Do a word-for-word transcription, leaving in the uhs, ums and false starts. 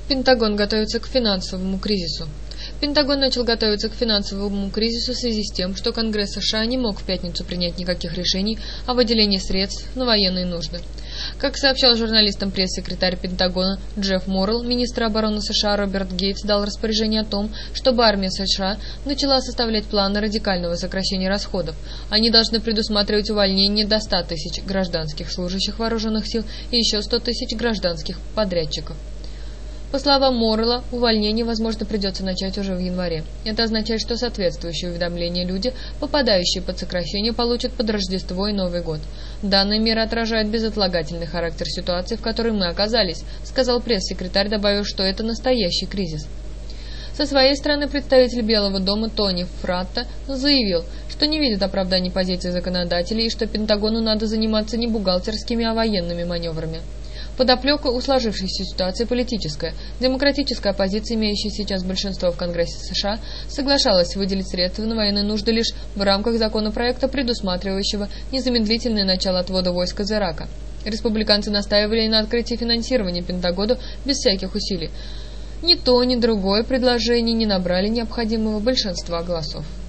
Пентагон готовится к финансовому кризису. Пентагон начал готовиться к финансовому кризису в связи с тем, что Конгресс США не мог в пятницу принять никаких решений о выделении средств на военные нужды. Как сообщал журналистам пресс-секретарь Пентагона Джефф Моррелл, министр обороны США Роберт Гейтс дал распоряжение о том, чтобы армия США начала составлять планы радикального сокращения расходов. Они должны предусматривать увольнение до ста тысяч гражданских служащих вооруженных сил и еще сто тысяч гражданских подрядчиков. По словам Моррелла, увольнение, возможно, придется начать уже в январе. Это означает, что соответствующие уведомления люди, попадающие под сокращение, получат под Рождество и Новый год. Данные меры отражают безотлагательный характер ситуации, в которой мы оказались, сказал пресс-секретарь, добавив, что это настоящий кризис. Со своей стороны представитель Белого дома Тони Фратто заявил, что не видит оправданий позиции законодателей и что Пентагону надо заниматься не бухгалтерскими, а военными маневрами. Подоплека у сложившейся ситуации политическая. Демократическая оппозиция, имеющая сейчас большинство в Конгрессе США, соглашалась выделить средства на военные нужды лишь в рамках законопроекта, предусматривающего незамедлительное начало отвода войск из Ирака. Республиканцы настаивали на открытии финансирования Пентагону без всяких усилий. Ни то, ни другое предложение не набрали необходимого большинства голосов.